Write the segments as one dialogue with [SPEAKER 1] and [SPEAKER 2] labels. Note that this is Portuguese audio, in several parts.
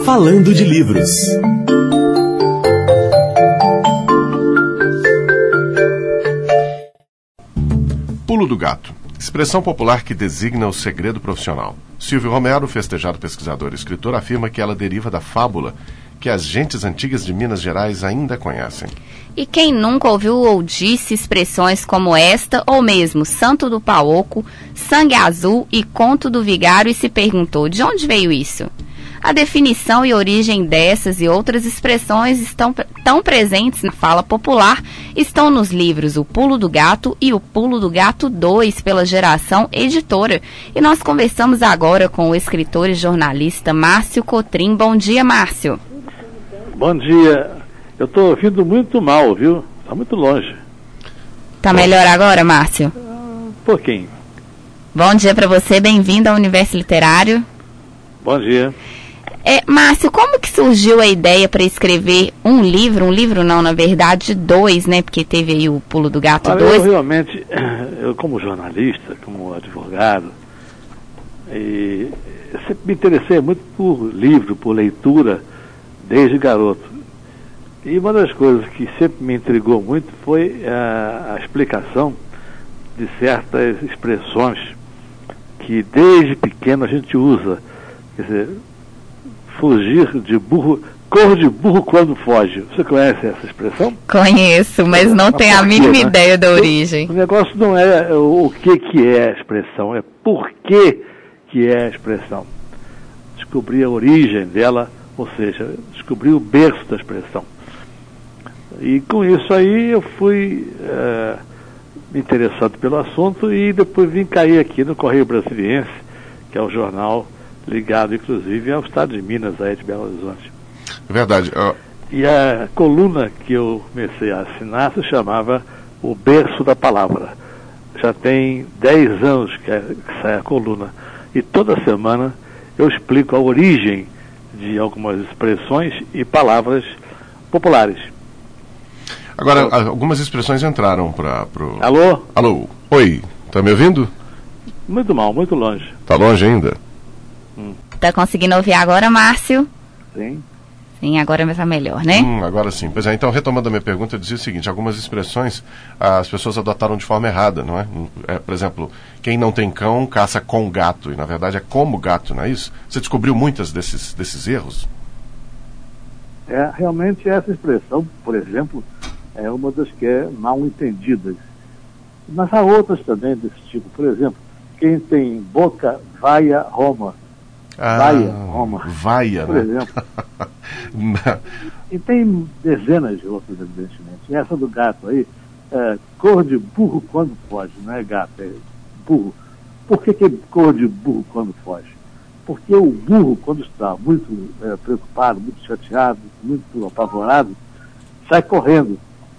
[SPEAKER 1] Falando de Livros.
[SPEAKER 2] Pulo do gato. Expressão popular que designa o segredo profissional. Silvio Romero, festejado pesquisador e escritor, afirma que ela deriva da fábula que as gentes antigas de Minas Gerais ainda conhecem.
[SPEAKER 3] E quem nunca ouviu ou disse expressões como esta, ou mesmo Santo do Paoco, Sangue Azul e Conto do Vigário, e se perguntou de onde veio isso? A definição e origem dessas e outras expressões estão tão presentes na fala popular, estão nos livros O Pulo do Gato e O Pulo do Gato 2, pela Geração Editora. E nós conversamos agora com o escritor e jornalista Márcio Cotrim. Bom dia, Márcio.
[SPEAKER 4] Bom dia. Eu estou ouvindo muito mal, viu? Está muito longe.
[SPEAKER 3] Tá melhor agora, Márcio?
[SPEAKER 4] Um pouquinho.
[SPEAKER 3] Bom dia para você, bem-vindo ao Universo Literário.
[SPEAKER 4] Bom dia.
[SPEAKER 3] Márcio, como que surgiu a ideia para escrever um livro não, na verdade, 2, né? Porque teve aí o Pulo do Gato 2.
[SPEAKER 4] Eu realmente, como jornalista, como advogado, eu sempre me interessei muito por livro, por leitura, desde garoto. E uma das coisas que sempre me intrigou muito foi a explicação de certas expressões que desde pequeno a gente usa. Quer dizer, fugir de burro, cor de burro quando foge. Você conhece essa expressão?
[SPEAKER 3] Conheço, mas não tenho a mínima ideia da origem.
[SPEAKER 4] O negócio não é o que é a expressão, é por que é a expressão. Descobrir a origem dela, ou seja, descobrir o berço da expressão. E com isso aí eu fui me interessando pelo assunto e depois vim cair aqui no Correio Brasiliense, que é o jornal ligado, inclusive, ao estado de Minas, aí de Belo Horizonte.
[SPEAKER 2] Verdade.
[SPEAKER 4] E a coluna que eu comecei a assinar se chamava O Berço da Palavra. Já tem 10 anos que sai a coluna. E toda semana eu explico a origem de algumas expressões e palavras populares.
[SPEAKER 2] Agora, algumas expressões entraram para pro...
[SPEAKER 4] Alô?
[SPEAKER 2] Alô? Oi, tá me ouvindo?
[SPEAKER 4] Muito mal, muito longe.
[SPEAKER 2] Tá longe ainda?
[SPEAKER 3] Tá conseguindo ouvir agora, Márcio?
[SPEAKER 4] Sim.
[SPEAKER 3] Sim, agora vai estar melhor, né?
[SPEAKER 2] Agora sim. Pois é, então, retomando a minha pergunta, eu dizia o seguinte: algumas expressões as pessoas adotaram de forma errada, não é? Por exemplo, quem não tem cão caça com gato, e na verdade é como gato, não é isso? Você descobriu muitas desses erros?
[SPEAKER 4] Realmente essa expressão, por exemplo, é uma das que é mal entendidas. Mas há outras também desse tipo. Por exemplo, quem tem boca, vaia, Roma. Vaia, Roma.
[SPEAKER 2] Vaia,
[SPEAKER 4] por exemplo. E tem dezenas de outras, evidentemente. E essa do gato aí, cor de burro quando foge, não é gato, é burro. Por que é cor de burro quando foge? Porque o burro, quando está muito preocupado, muito chateado, muito apavorado, sai correndo.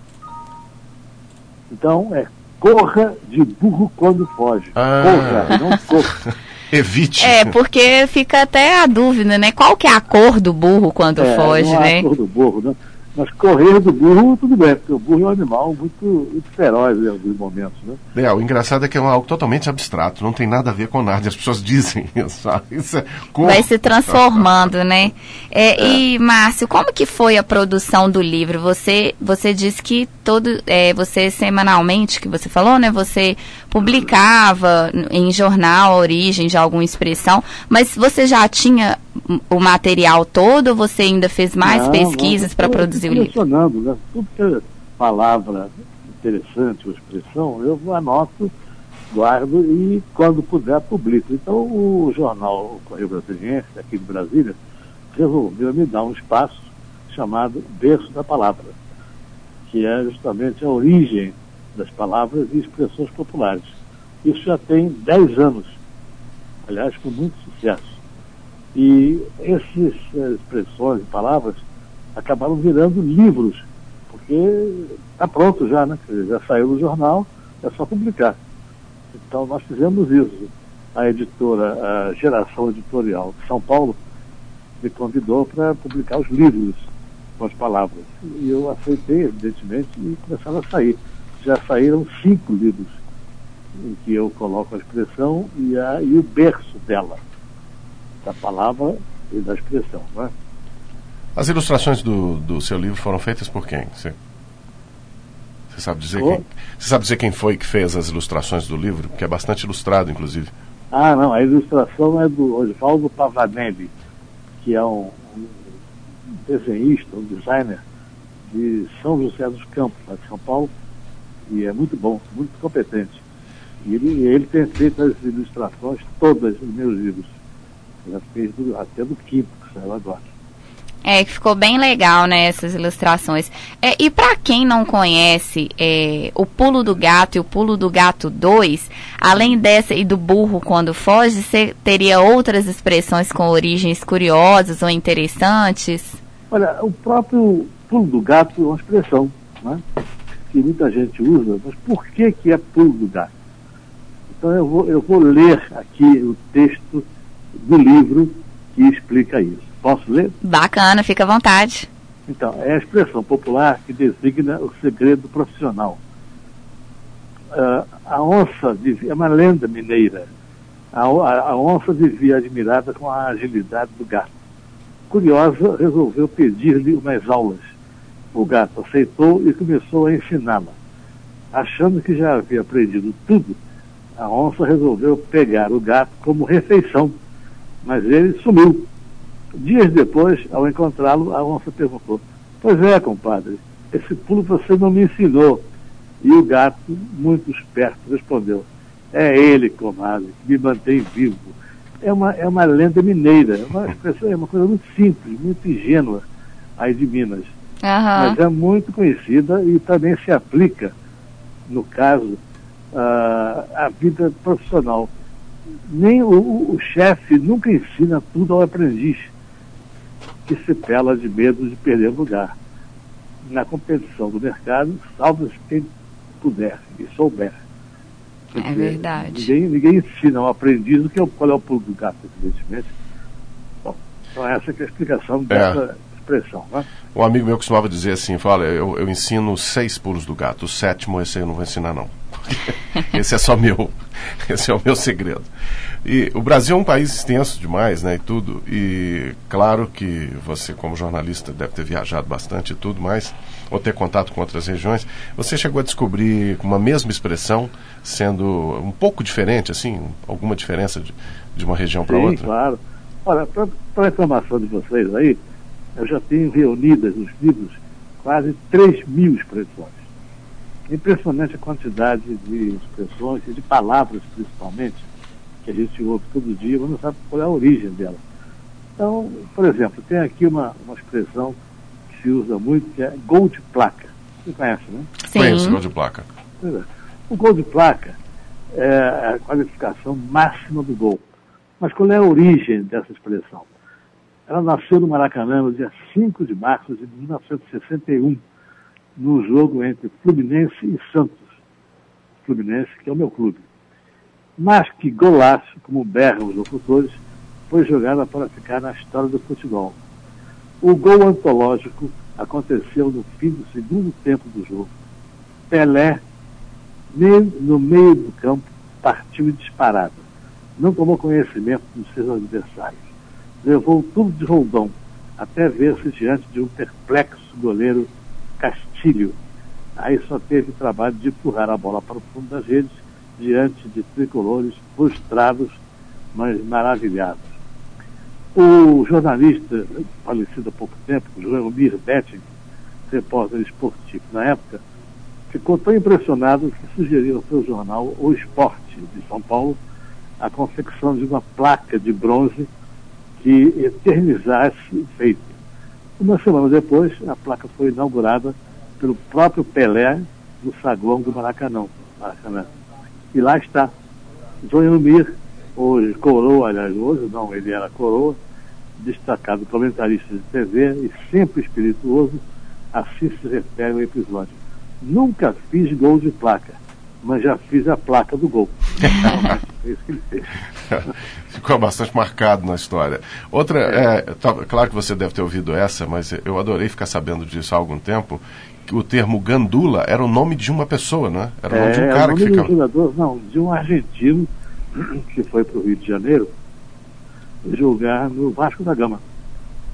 [SPEAKER 4] Então, corra de burro quando foge. Corra, não corra.
[SPEAKER 2] Evite.
[SPEAKER 3] Porque fica até a dúvida, né? Qual que é a cor do burro quando foge,
[SPEAKER 4] não
[SPEAKER 3] né?
[SPEAKER 4] A cor do burro, né? Mas correr do burro, tudo bem, porque o burro é um animal muito feroz em alguns momentos, né?
[SPEAKER 2] O engraçado é que é algo totalmente abstrato, não tem nada a ver com nada, as pessoas dizem isso.
[SPEAKER 3] Vai se transformando, né? E, Márcio, como que foi a produção do livro? Você disse que você semanalmente, que você falou, né? Você publicava em jornal a origem de alguma expressão, mas você já tinha o material todo ou você ainda fez mais pesquisas para produzir o livro?
[SPEAKER 4] Né? Tudo que é palavra interessante ou expressão, eu anoto, guardo e quando puder publico. Então o jornal Correio Brasiliense, aqui de Brasília, resolveu me dar um espaço chamado Berço da Palavra, que é justamente a origem das palavras e expressões populares. Isso já tem 10 anos, aliás, com muito sucesso. E essas expressões e palavras acabaram virando livros, porque está pronto já, né? Já saiu no jornal, é só publicar. Então nós fizemos isso. A editora, a Geração Editorial de São Paulo, me convidou para publicar os livros com as palavras. E eu aceitei, evidentemente, e começaram a sair. Já saíram 5 livros em que eu coloco a expressão e o berço dela, da palavra e da expressão, não é?
[SPEAKER 2] As ilustrações do seu livro foram feitas por quem? Você sabe dizer quem? Você sabe dizer quem foi que fez as ilustrações do livro? Que é bastante ilustrado, inclusive.
[SPEAKER 4] Ah, não, a ilustração é do Osvaldo Pavanelli, que é um desenhista, um designer de São José dos Campos, lá de São Paulo, e é muito bom, muito competente. E ele tem feito as ilustrações todas dos meus livros. Já fez até do quinto, que saiu agora.
[SPEAKER 3] Que ficou bem legal, né, essas ilustrações. E para quem não conhece o Pulo do Gato e o Pulo do Gato 2, além dessa e do burro quando foge, você teria outras expressões com origens curiosas ou interessantes?
[SPEAKER 4] Olha, o próprio Pulo do Gato é uma expressão, né, que muita gente usa, mas por que é Pulo do Gato? Então eu vou ler aqui o texto do livro que explica isso. Posso ler?
[SPEAKER 3] Bacana, fica à vontade.
[SPEAKER 4] Então, é a expressão popular que designa o segredo profissional. A onça é uma lenda mineira. A onça vivia admirada com a agilidade do gato. Curiosa, resolveu pedir-lhe umas aulas. O gato aceitou e começou a ensiná-la. Achando que já havia aprendido tudo, a onça resolveu pegar o gato como refeição, mas ele sumiu. Dias depois, ao encontrá-lo, a onça perguntou: "Pois é, compadre, esse pulo você não me ensinou." E o gato, muito esperto, respondeu: "É ele, comadre, que me mantém vivo." É uma lenda mineira, é uma expressão, é uma coisa muito simples, muito ingênua aí de Minas. Mas é muito conhecida e também se aplica, no caso, à vida profissional. Nem o chefe nunca ensina tudo ao aprendiz, que se pela de medo de perder o lugar. Na competição do mercado, salva-se quem puder e souber. Porque
[SPEAKER 3] é verdade.
[SPEAKER 4] Ninguém ensina ao aprendiz qual é o pulo do gato, evidentemente. Bom, então essa que é a explicação dessa expressão, né?
[SPEAKER 2] Um amigo meu costumava dizer assim, fala, eu ensino 6 pulos do gato, o 7º esse eu não vou ensinar não. Esse é só meu, esse é o meu segredo. E o Brasil é um país extenso demais, né, e tudo, e claro que você como jornalista deve ter viajado bastante e tudo, mas, ou ter contato com outras regiões, você chegou a descobrir uma mesma expressão sendo um pouco diferente, assim, alguma diferença de uma região para outra?
[SPEAKER 4] Sim, claro. Olha, para a informação de vocês aí, eu já tenho reunidas nos livros quase 3.000 expressões. Impressionante a quantidade de expressões e de palavras, principalmente, que a gente ouve todo dia, mas não sabe qual é a origem dela. Então, por exemplo, tem aqui uma expressão que se usa muito, que é gol de placa. Você conhece, né?
[SPEAKER 3] Sim.
[SPEAKER 2] Conheço, gol de placa.
[SPEAKER 4] O gol de placa é a qualificação máxima do gol. Mas qual é a origem dessa expressão? Ela nasceu no Maracanã no dia 5 de março de 1961, no jogo entre Fluminense e Santos. Fluminense, que é o meu clube. Mas que golaço, como berram os locutores, foi jogada para ficar na história do futebol. O gol antológico aconteceu no fim do segundo tempo do jogo. Pelé, no meio do campo, partiu disparado. Não tomou conhecimento dos seus adversários. Levou tudo de roldão, até ver-se diante de um perplexo goleiro Castilho. Aí só teve o trabalho de empurrar a bola para o fundo das redes, diante de tricolores frustrados, mas maravilhados. O jornalista, falecido há pouco tempo, Joelmir Betting, repórter esportivo na época, ficou tão impressionado que sugeriu ao seu jornal O Esporte, de São Paulo, a confecção de uma placa de bronze que eternizasse o feito. Uma semana depois, a placa foi inaugurada pelo próprio Pelé no saguão do Maracanã. E lá está. Joelmir, hoje coroa, aliás, hoje não, ele era coroa, destacado comentarista de TV e sempre espirituoso, assim se refere ao episódio. Nunca fiz gol de placa, mas já fiz a placa do gol. É isso que ele fez.
[SPEAKER 2] Ficou bastante marcado na história. Outra, claro que você deve ter ouvido essa, mas eu adorei ficar sabendo disso há algum tempo, que o termo gandula era o nome de uma pessoa, não é? Era o nome de um cara que ficava...
[SPEAKER 4] jogador, não, de um argentino que foi para o Rio de Janeiro jogar no Vasco da Gama.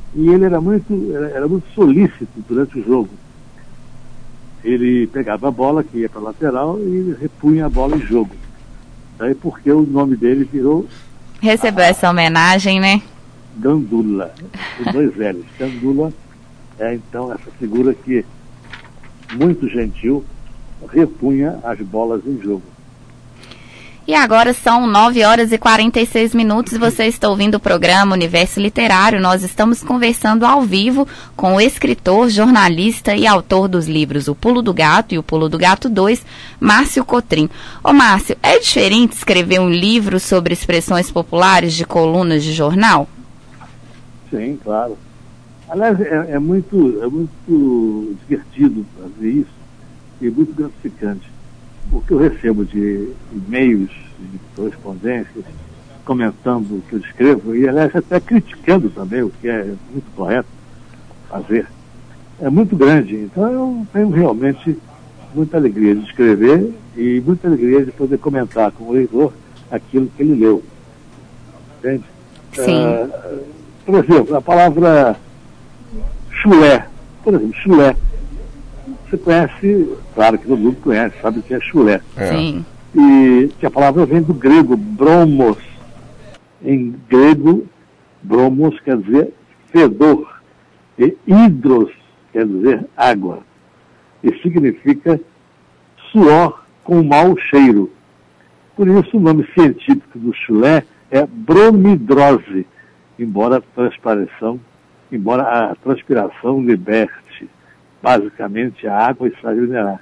[SPEAKER 4] E ele era muito solícito durante o jogo. Ele pegava a bola que ia para a lateral e repunha a bola em jogo. Daí porque o nome dele virou...
[SPEAKER 3] Recebeu essa homenagem, né?
[SPEAKER 4] Gandula, com 2 L's. Gandula é então essa figura que, muito gentil, repunha as bolas em jogo.
[SPEAKER 3] E agora são 9h46 e você está ouvindo o programa Universo Literário. Nós estamos conversando ao vivo com o escritor, jornalista e autor dos livros O Pulo do Gato e O Pulo do Gato 2, Márcio Cotrim. Ô Márcio, é diferente escrever um livro sobre expressões populares de colunas de jornal?
[SPEAKER 4] Sim, claro. Aliás, é muito divertido fazer isso e muito gratificante. O que eu recebo de e-mails, de correspondências, comentando o que eu escrevo, e aliás até criticando também, o que é muito correto fazer, é muito grande. Então eu tenho realmente muita alegria de escrever e muita alegria de poder comentar com o leitor aquilo que ele leu. Entende?
[SPEAKER 3] Sim.
[SPEAKER 4] Por exemplo, a palavra chulé. Por exemplo, chulé. Você conhece, claro que todo mundo conhece, sabe o que é chulé.
[SPEAKER 3] Sim.
[SPEAKER 4] E que a palavra vem do grego bromos. Em grego, bromos quer dizer fedor. E hidros quer dizer água. E significa suor com mau cheiro. Por isso o nome científico do chulé é bromidrose, embora a transpiração liberte basicamente a água e sais minerais.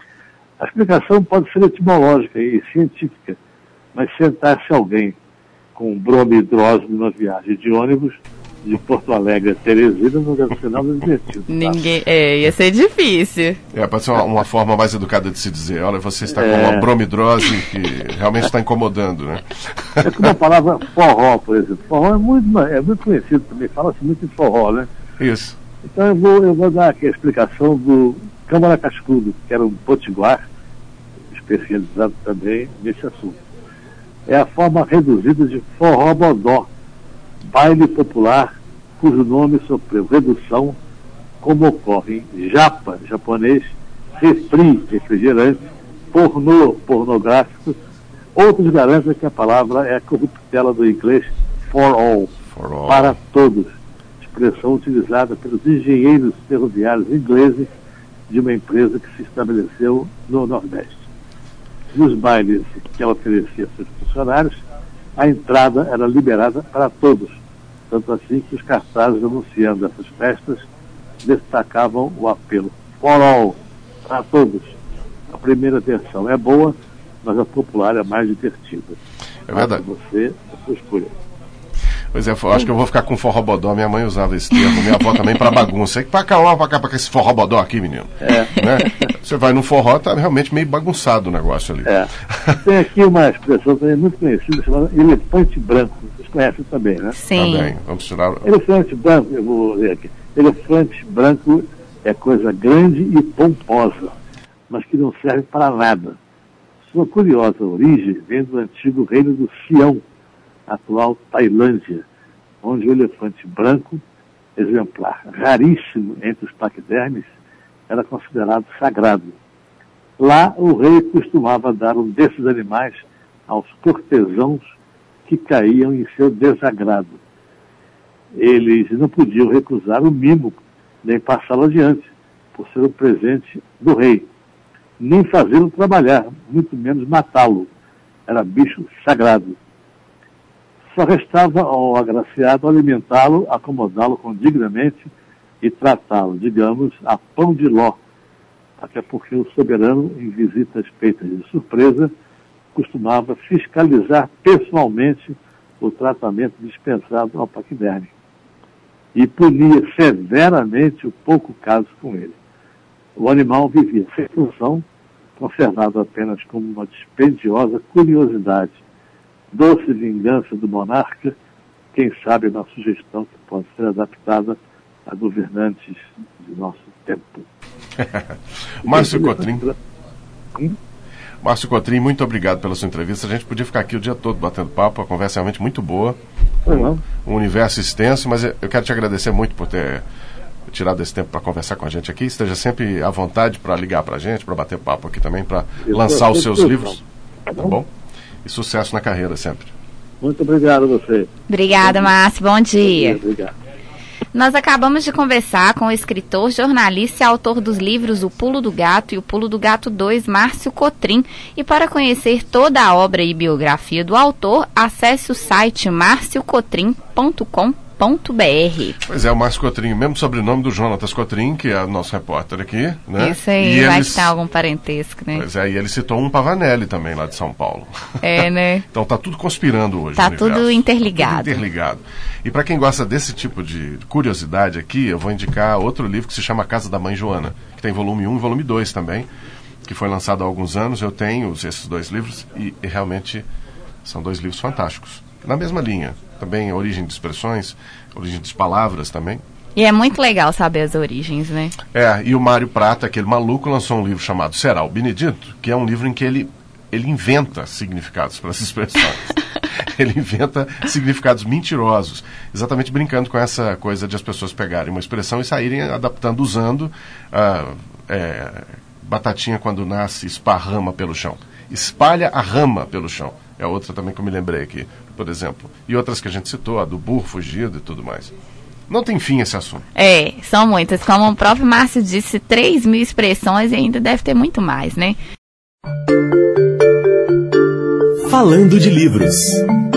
[SPEAKER 4] A explicação pode ser etimológica e científica, mas sentar-se alguém com bromidrose numa viagem de ônibus de Porto Alegre a Teresina não deve ser nada divertido. Tá?
[SPEAKER 3] Ia ser difícil.
[SPEAKER 2] Pode ser uma forma mais educada de se dizer, olha, você está com uma bromidrose que realmente está incomodando, né?
[SPEAKER 4] É como a palavra forró, por exemplo. Forró é muito conhecido também, fala-se muito em forró, né?
[SPEAKER 2] Isso.
[SPEAKER 4] Então eu vou dar aqui a explicação do Câmara Cascudo, que era um potiguar especializado também nesse assunto. É a forma reduzida de forró-bodó, baile popular, cujo nome sofreu redução, como ocorre em japa, japonês, refri, refrigerante, pornô, pornográfico. Outros garantem que a palavra é a corruptela do inglês for all, para todos, expressão utilizada pelos engenheiros ferroviários ingleses de uma empresa que se estabeleceu no Nordeste. Nos bailes que ela oferecia a seus funcionários, a entrada era liberada para todos, tanto assim que os cartazes anunciando essas festas destacavam o apelo for all, para todos. A primeira versão é boa, mas a popular é mais divertida.
[SPEAKER 2] É verdade.
[SPEAKER 4] Você, a sua escolha.
[SPEAKER 2] Pois é, acho que eu vou ficar com forró-bodó. Minha mãe usava esse termo, minha avó também para bagunça. Pra cá, pra esse forró-bodó aqui, menino. Né? Você vai no forró, tá realmente meio bagunçado o negócio ali.
[SPEAKER 4] Tem aqui uma expressão também muito conhecida, chamada elefante branco. Vocês conhecem também, né?
[SPEAKER 3] Sim.
[SPEAKER 2] Também. Vamos tirar...
[SPEAKER 4] Elefante branco, eu vou ler aqui. Elefante branco é coisa grande e pomposa, mas que não serve para nada. Sua curiosa origem vem do antigo reino do Sião, atual Tailândia, onde o elefante branco, exemplar raríssimo entre os paquidermes, era considerado sagrado. Lá o rei costumava dar um desses animais aos cortesãos que caíam em seu desagrado. Eles não podiam recusar o mimo, nem passá-lo adiante, por ser o presente do rei, nem fazê-lo trabalhar, muito menos matá-lo. Era bicho sagrado. Só restava ao agraciado alimentá-lo, acomodá-lo condignamente e tratá-lo, digamos, a pão de ló, até porque o soberano, em visitas feitas de surpresa, costumava fiscalizar pessoalmente o tratamento dispensado ao paquiderme e punia severamente o pouco caso com ele. O animal vivia sem função, conservado apenas como uma dispendiosa curiosidade, doce vingança do monarca, quem sabe uma sugestão que pode ser adaptada a governantes de nosso tempo.
[SPEAKER 2] Márcio Cotrim. Márcio Cotrim, muito obrigado pela sua entrevista. A gente podia ficar aqui o dia todo batendo papo, a conversa é realmente muito boa. Um universo extenso, mas eu quero te agradecer muito por ter tirado esse tempo para conversar com a gente aqui. Esteja sempre à vontade para ligar para a gente, para bater papo aqui também, para lançar os seus livros. Tá bom? E sucesso na carreira sempre.
[SPEAKER 4] Muito obrigado a você.
[SPEAKER 3] Obrigada, Márcio. Bom dia.
[SPEAKER 4] Obrigado.
[SPEAKER 3] Nós acabamos de conversar com o escritor, jornalista e autor dos livros O Pulo do Gato e O Pulo do Gato 2, Márcio Cotrim. E para conhecer toda a obra e biografia do autor, acesse o site marciocotrim.com.br.
[SPEAKER 2] Pois é, o Márcio Cotrim, mesmo sobrenome do Jonatas Cotrim, que é o nosso repórter aqui, né?
[SPEAKER 3] Isso aí, vai que tem algum parentesco, né?
[SPEAKER 2] Pois é, e ele citou um Pavanelli também, lá de São Paulo.
[SPEAKER 3] É, né?
[SPEAKER 2] Então tá tudo conspirando hoje.
[SPEAKER 3] Tá tudo interligado.
[SPEAKER 2] Tudo interligado. E para quem gosta desse tipo de curiosidade aqui, eu vou indicar outro livro que se chama Casa da Mãe Joana, que tem volume 1 e volume 2 também, que foi lançado há alguns anos. Eu tenho esses dois livros e realmente são dois livros fantásticos. Na mesma linha. Também origem de expressões, origem de palavras também.
[SPEAKER 3] E é muito legal saber as origens, né?
[SPEAKER 2] E o Mário Prata, aquele maluco, lançou um livro chamado Será o Benedito, que é um livro em que ele inventa significados para as expressões. Ele inventa significados mentirosos, exatamente brincando com essa coisa de as pessoas pegarem uma expressão e saírem adaptando, usando batatinha quando nasce esparrama pelo chão. Espalha a rama pelo chão. É outra também que eu me lembrei aqui, por exemplo. E outras que a gente citou, a do burro fugido e tudo mais. Não tem fim esse assunto.
[SPEAKER 3] São muitas. Como o próprio Márcio disse, 3.000 expressões e ainda deve ter muito mais, né?
[SPEAKER 1] Falando de livros.